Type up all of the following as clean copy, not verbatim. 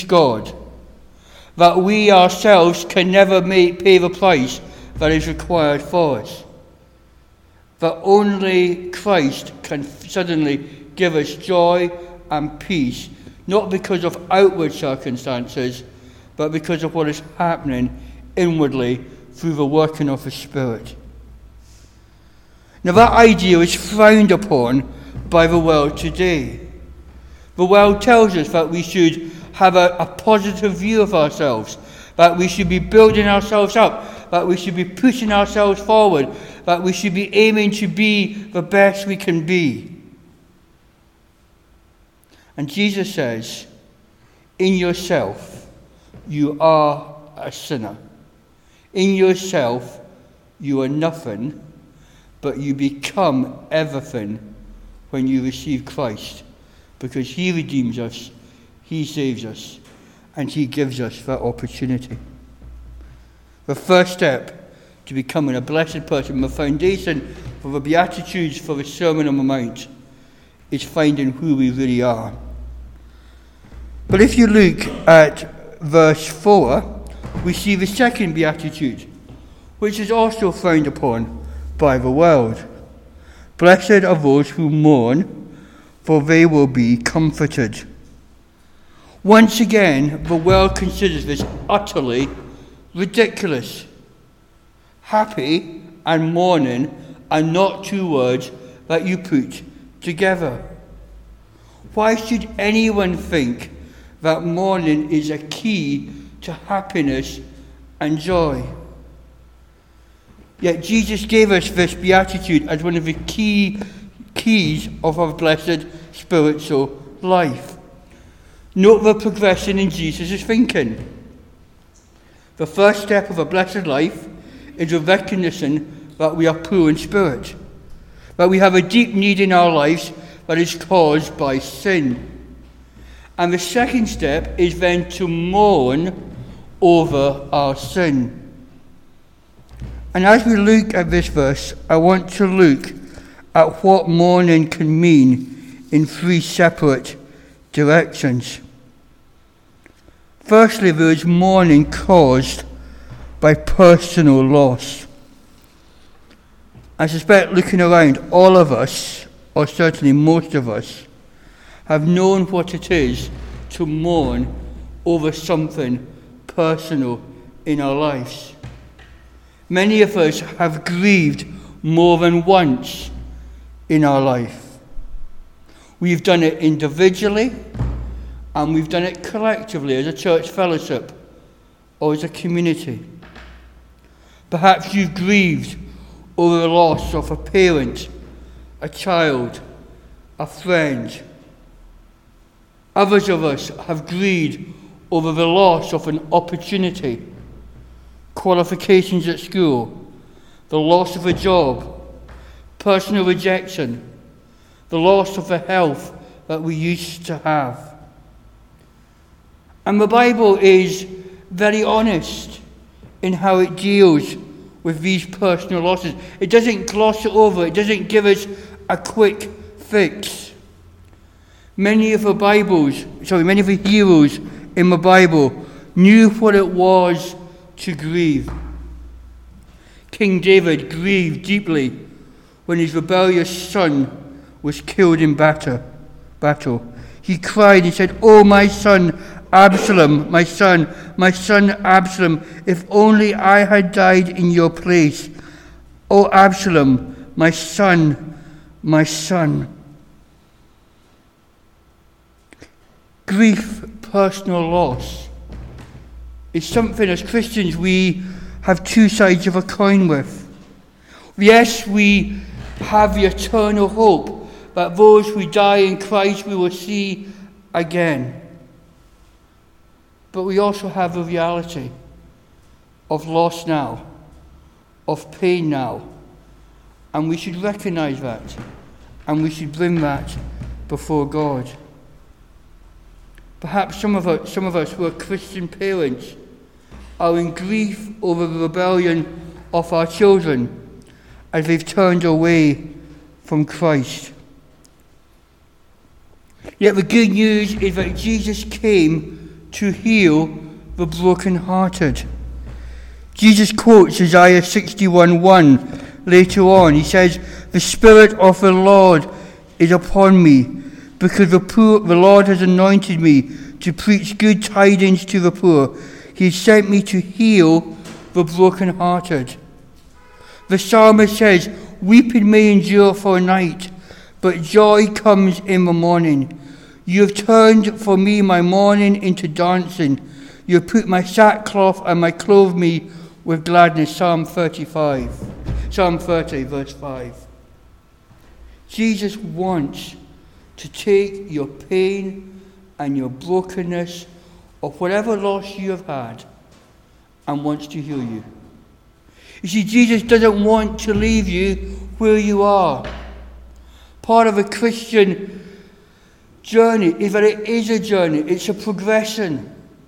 God, that we ourselves can never pay the price that is required for us. That only Christ can suddenly give us joy and peace, not because of outward circumstances, but because of what is happening inwardly through the working of the Spirit. Now that idea is frowned upon by the world today. The world tells us that we should have a positive view of ourselves, that we should be building ourselves up, that we should be pushing ourselves forward, that we should be aiming to be the best we can be. And Jesus says, in yourself, you are a sinner. In yourself, you are nothing, but you become everything when you receive Christ, because he redeems us, he saves us, and he gives us that opportunity. The first step to becoming a blessed person, the foundation for the Beatitudes, for the Sermon on the Mount, is finding who we really are. But if you look at verse 4, we see the second Beatitude, which is also frowned upon by the world. Blessed are those who mourn, for they will be comforted. Once again, the world considers this utterly ridiculous. Happy and mourning are not two words that you put together. Why should anyone think that mourning is a key to happiness and joy? Yet Jesus gave us this beatitude as one of the keys of our blessed spiritual life. Note the progression in Jesus' thinking. The first step of a blessed life is a recognition that we are poor in spirit, that we have a deep need in our lives that is caused by sin. And the second step is then to mourn over our sin. And as we look at this verse, I want to look at what mourning can mean in three separate directions. Firstly, there is mourning caused by personal loss. I suspect, looking around, all of us, or certainly most of us, have known what it is to mourn over something personal in our lives. Many of us have grieved more than once in our life. We've done it individually, and we've done it collectively as a church fellowship or as a community. Perhaps you've grieved over the loss of a parent, a child, a friend. Others of us have grieved over the loss of an opportunity, qualifications at school, the loss of a job, personal rejection, the loss of the health that we used to have. And the Bible is very honest in how it deals with these personal losses. It doesn't gloss it over. It doesn't give us a quick fix. Many of the heroes in the Bible knew what it was to grieve. King David grieved deeply when his rebellious son was killed in battle. He cried and said, "Oh, my son Absalom, my son Absalom, if only I had died in your place. Oh, Absalom, my son, my son." Grief, personal loss, is something as Christians we have two sides of a coin with. Yes, we have the eternal hope that those who die in Christ we will see again. But we also have the reality of loss now, of pain now, and we should recognize that, and we should bring that before God. Perhaps some of us who are Christian parents are in grief over the rebellion of our children as they've turned away from Christ. Yet the good news is that Jesus came to heal the brokenhearted. Jesus quotes Isaiah 61:1 later on. He says, "The Spirit of the Lord is upon me, because the Lord has anointed me to preach good tidings to the poor. He has sent me to heal the brokenhearted." The psalmist says, "Weeping may endure for a night, but joy comes in the morning. You have turned for me my mourning into dancing. You have put my sackcloth and my clothed me with gladness." Psalm 30, verse 5. Jesus wants to take your pain and your brokenness of whatever loss you have had and wants to heal you. You see, Jesus doesn't want to leave you where you are. Part of a Christian journey is that it is a journey, it's a progression.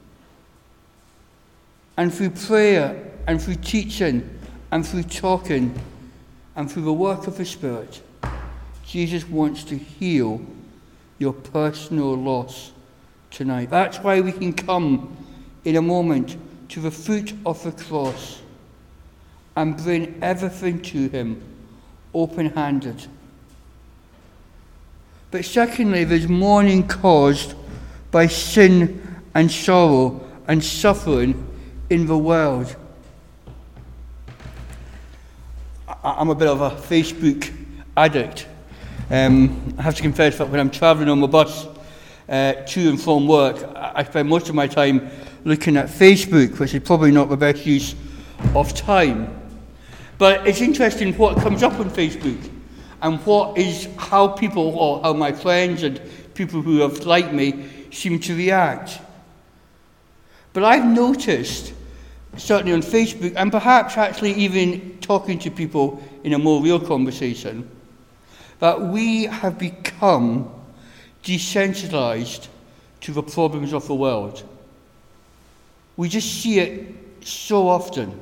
And through prayer and through teaching and through talking and through the work of the Spirit, Jesus wants to heal your personal loss tonight. That's why we can come in a moment to the foot of the cross and bring everything to him open-handed. But secondly, there's mourning caused by sin and sorrow and suffering in the world. I'm a bit of a Facebook addict. I have to confess that when I'm travelling on the bus to and from work, I spend most of my time looking at Facebook, which is probably not the best use of time. But it's interesting what comes up on Facebook and how people, or how my friends and people who have liked me seem to react. But I've noticed, certainly on Facebook, and perhaps actually even talking to people in a more real conversation, that we have become desensitized to the problems of the world. We just see it so often.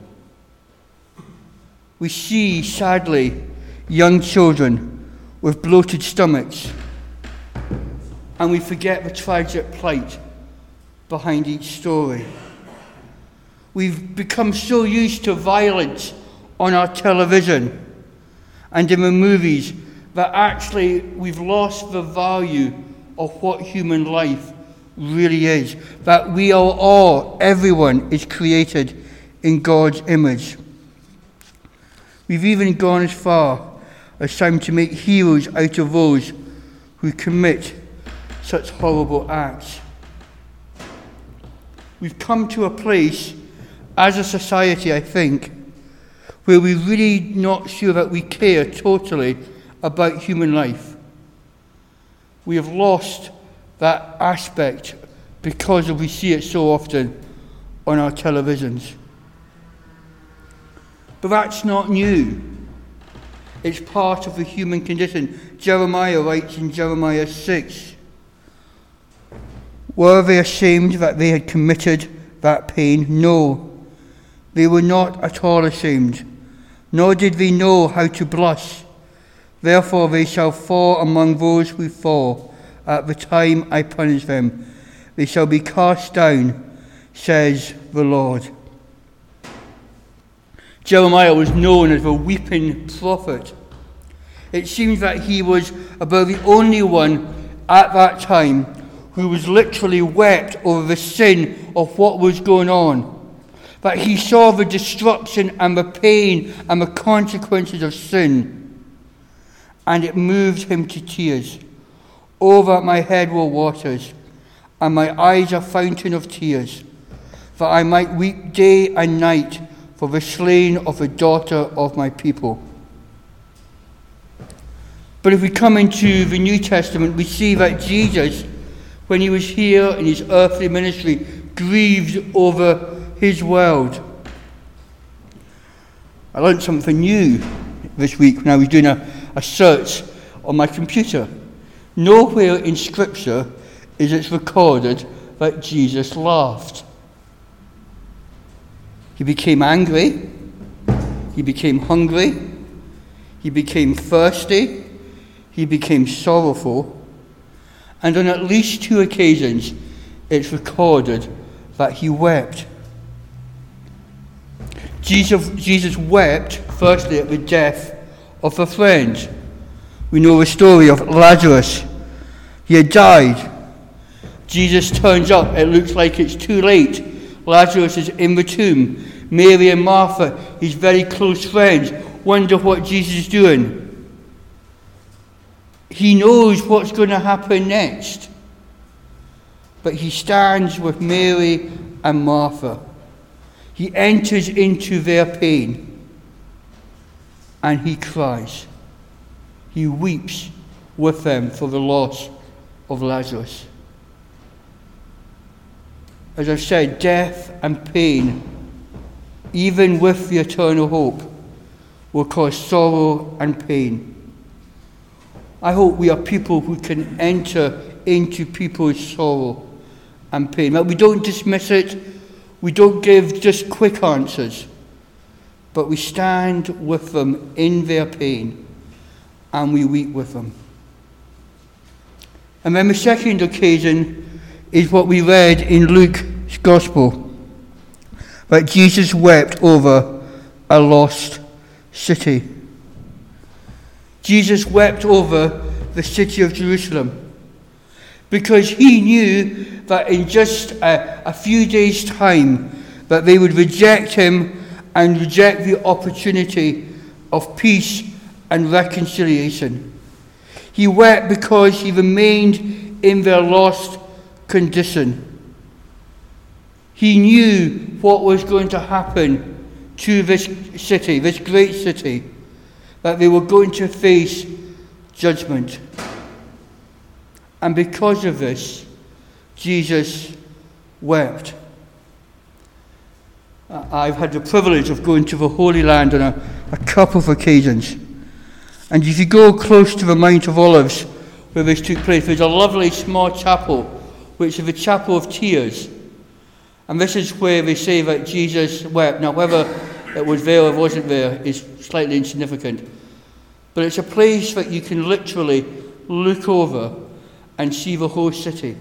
We see, sadly, young children with bloated stomachs, and we forget the tragic plight behind each story. We've become so used to violence on our television and in the movies that actually we've lost the value of what human life really is. That we are all, everyone is created in God's image. We've even gone as far as time to make heroes out of those who commit such horrible acts. We've come to a place as a society, I think, where we're really not sure that we care totally about human life. We have lost that aspect because we see it so often on our televisions. But that's not new. It's part of the human condition. Jeremiah writes in Jeremiah 6, "Were they ashamed that they had committed that pain? No, they were not at all ashamed, nor did they know how to blush. Therefore they shall fall among those who fall at the time I punish them. They shall be cast down, says the Lord." Jeremiah was known as a weeping prophet. It seems that he was about the only one at that time who was literally wept over the sin of what was going on. That he saw the destruction and the pain and the consequences of sin. And it moved him to tears. "Over my head were waters, and my eyes a fountain of tears, that I might weep day and night for the slain of the daughter of my people." But if we come into the New Testament, we see that Jesus, when he was here in his earthly ministry, grieved over his world. I learned something new this week when I was doing a search on my computer. Nowhere in Scripture is it recorded that Jesus laughed. He became angry, he became hungry, he became thirsty, he became sorrowful, and on at least 2 occasions, it's recorded that he wept. Jesus wept, firstly, at the death of a friend. We know the story of Lazarus. He had died. Jesus turns up. It looks like it's too late. Lazarus is in the tomb. Mary and Martha, his very close friends, wonder what Jesus is doing. He knows what's going to happen next. But he stands with Mary and Martha. He enters into their pain. And he cries. He weeps with them for the loss of Lazarus. As I've said, death and pain, even with the eternal hope, will cause sorrow and pain. I hope we are people who can enter into people's sorrow and pain. But we don't dismiss it. We don't give just quick answers. But we stand with them in their pain and we weep with them. And then the second occasion is what we read in Luke's Gospel, that Jesus wept over a lost city. Jesus wept over the city of Jerusalem because he knew that in just a few days' time that they would reject him and reject the opportunity of peace and reconciliation. He wept because he remained in their lost condition. He knew what was going to happen to this city, this great city, that they were going to face judgment. And because of this, Jesus wept. I've had the privilege of going to the Holy Land on a couple of occasions. And if you go close to the Mount of Olives, where this took place, there's a lovely small chapel, which is the Chapel of Tears. And this is where they say that Jesus wept. Now, whether it was there or wasn't there is slightly insignificant. But it's a place that you can literally look over and see the whole city.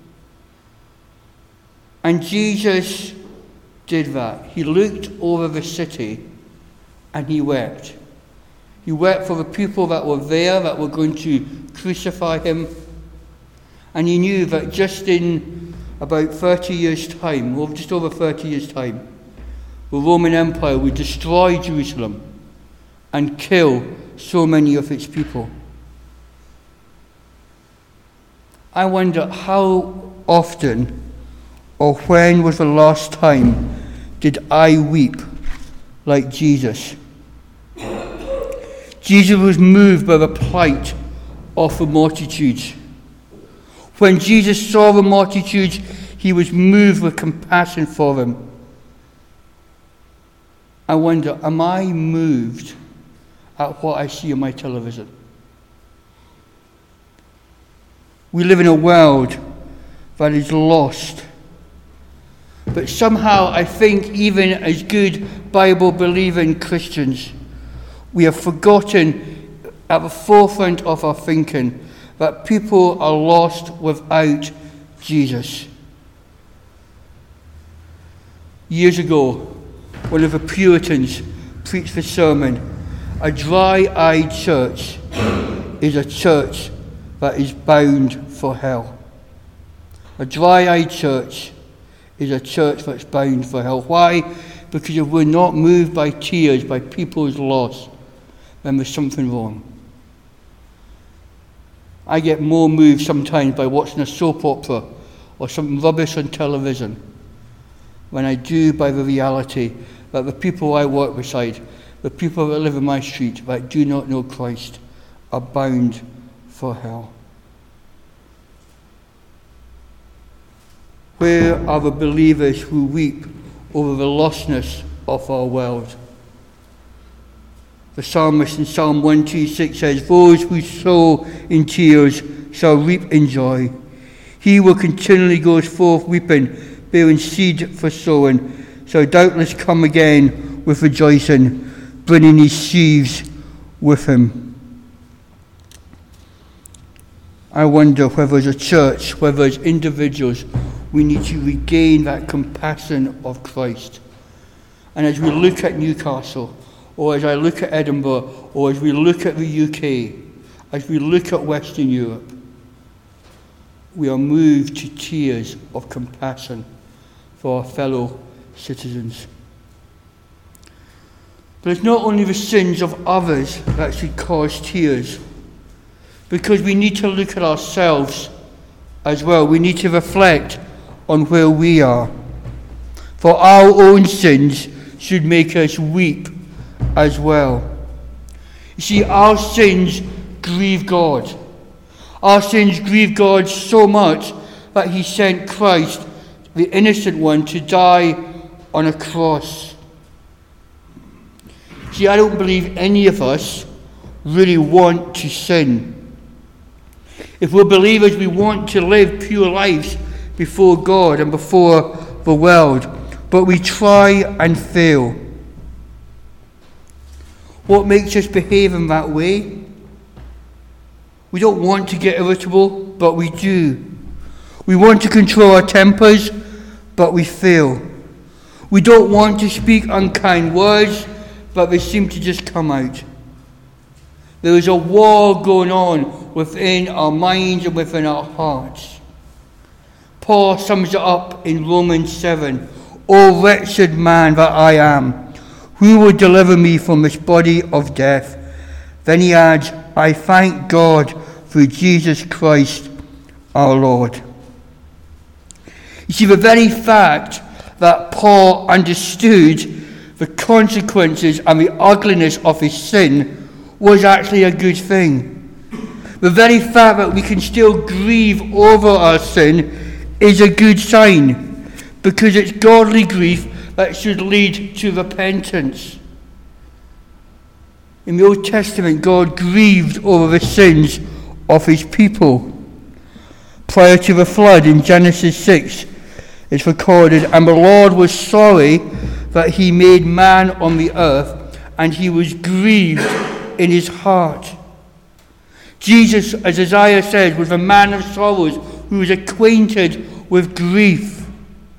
And Jesus did that. He looked over the city and he wept. He wept for the people that were there, that were going to crucify him. And he knew that just in about 30 years' time, or just over 30 years' time, the Roman Empire would destroy Jerusalem and kill so many of its people. I wonder how often or when was the last time did I weep like Jesus? Jesus was moved by the plight of the multitudes. When Jesus saw the multitudes, he was moved with compassion for them. I wonder, am I moved at what I see on my television? We live in a world that is lost. But somehow I think even as good Bible-believing Christians, we have forgotten at the forefront of our thinking that people are lost without Jesus. Years ago, one of the Puritans preached the sermon, "A dry-eyed church is a church that is bound for hell." A dry-eyed church is a church that's bound for hell. Why? Because if we're not moved by tears, by people's loss, then there's something wrong. I get more moved sometimes by watching a soap opera or something rubbish on television than I do by the reality that the people I work beside, the people that live in my street that do not know Christ, are bound for hell. Where are the believers who weep over the lostness of our world? The psalmist in Psalm 126 says, "Those who sow in tears shall reap in joy. He who continually goes forth weeping, bearing seed for sowing, shall doubtless come again with rejoicing, bringing his sheaves with him." I wonder whether as a church, whether as individuals, we need to regain that compassion of Christ. And as we look at Newcastle, or as I look at Edinburgh, or as we look at the UK, as we look at Western Europe, we are moved to tears of compassion for our fellow citizens. But it's not only the sins of others that should cause tears, because we need to look at ourselves as well. We need to reflect on where we are. For our own sins should make us weep as well. You see, our sins grieve God. Our sins grieve God so much that he sent Christ, the innocent one, to die on a cross. See, I don't believe any of us really want to sin. If we're believers, we want to live pure lives before God and before the world, but we try and fail. What makes us behave in that way? We don't want to get irritable, but we do. We want to control our tempers, but we fail. We don't want to speak unkind words, but they seem to just come out. There is a war going on within our minds and within our hearts. Paul sums it up in Romans 7. O wretched man that I am, who will deliver me from this body of death? Then he adds, I thank God through Jesus Christ our Lord. You see, the very fact that Paul understood the consequences and the ugliness of his sin was actually a good thing. The very fact that we can still grieve over our sin is a good sign, because it's godly grief that should lead to repentance. In the Old Testament, God grieved over the sins of his people. Prior to the flood in Genesis 6, it's recorded, and the Lord was sorry that he made man on the earth, and he was grieved in his heart. Jesus, as Isaiah says, was a man of sorrows who was acquainted with grief.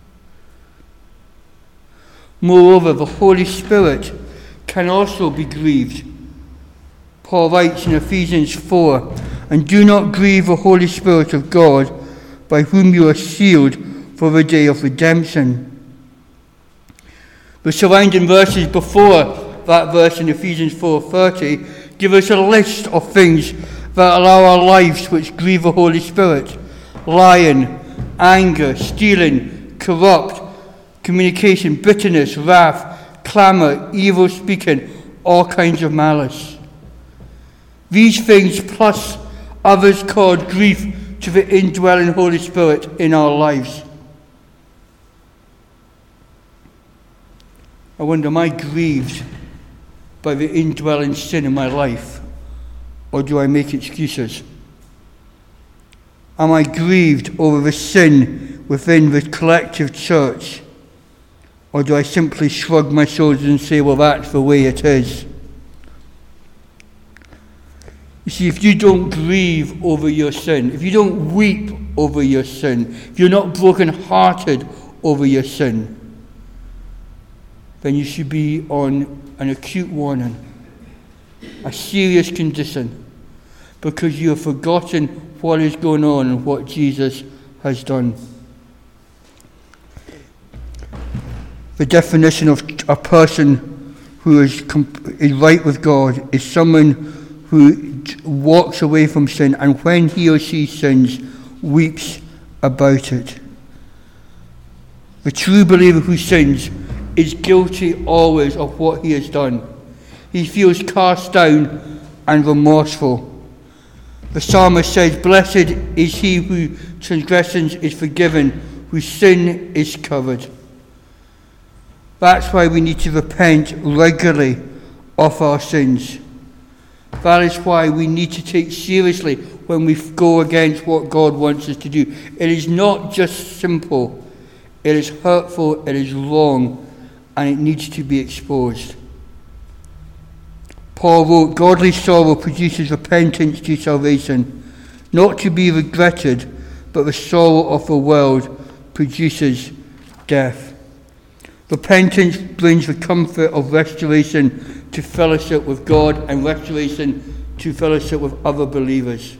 Moreover, the Holy Spirit can also be grieved. Paul writes in Ephesians 4, and do not grieve the Holy Spirit of God, by whom you are sealed for the day of redemption. The surrounding verses before that verse in Ephesians 4:30 give us a list of things that allow our lives which grieve the Holy Spirit: lying, anger, stealing, corrupt communication, bitterness, wrath, clamour, evil speaking, all kinds of malice. These things plus others cause grief to the indwelling Holy Spirit in our lives. I wonder, am I grieved by the indwelling sin in my life, or do I make excuses? Am I grieved over the sin within the collective church, or do I simply shrug my shoulders and say, well, that's the way it is? You see, if you don't grieve over your sin, if you don't weep over your sin, if you're not broken-hearted over your sin, then you should be on an acute warning, a serious condition, because you have forgotten what is going on and what Jesus has done. The definition of a person who is right with God is someone who walks away from sin, and when he or she sins, weeps about it. The true believer who sins is guilty always of what he has done. He feels cast down and remorseful. The psalmist says, blessed is he whose transgressions is forgiven, whose sin is covered. That's why we need to repent regularly of our sins. That is why we need to take seriously when we go against what God wants us to do. It is not just simple. It is hurtful, it is wrong, and it needs to be exposed. Paul wrote, godly sorrow produces repentance to salvation, not to be regretted, but the sorrow of the world produces death. Repentance brings the comfort of restoration to fellowship with God and restoration to fellowship with other believers.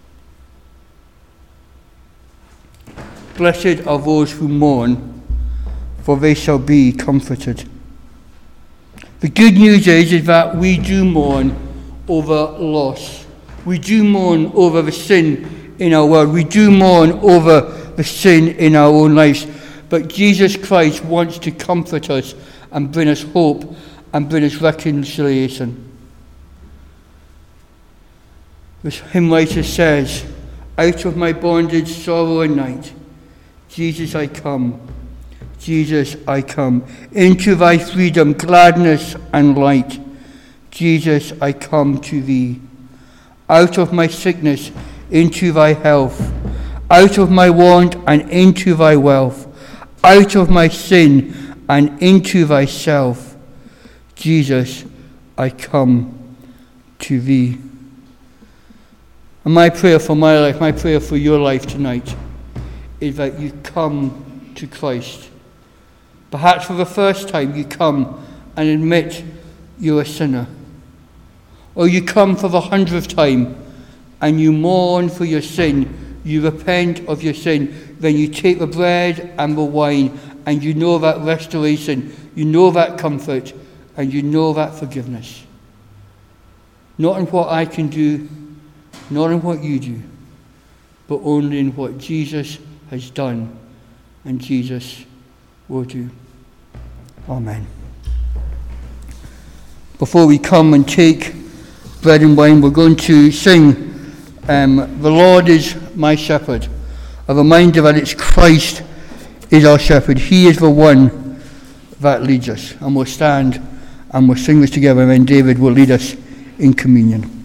Blessed are those who mourn, for they shall be comforted. The good news is that we do mourn over loss. We do mourn over the sin in our world. We do mourn over the sin in our own lives. But Jesus Christ wants to comfort us and bring us hope and bring us reconciliation. The hymn writer says, out of my bondage, sorrow and night, Jesus I come, Jesus I come. Into thy freedom, gladness and light, Jesus I come to thee. Out of my sickness, into thy health, out of my want and into thy wealth, out of my sin and into thyself, Jesus, I come to thee. And my prayer for my life, my prayer for your life tonight, is that you come to Christ. Perhaps for the first time you come and admit you're a sinner. Or you come for the 100th time and you mourn for your sin, you repent of your sin, then you take the bread and the wine and you know that restoration, you know that comfort, and you know that forgiveness. Not in what I can do, not in what you do, but only in what Jesus has done and Jesus will do. Amen. Before we come and take bread and wine, we're going to sing The Lord is my shepherd. A reminder that it's Christ is our shepherd. He is the one that leads us. And we'll stand and we'll sing this together, and then David will lead us in communion.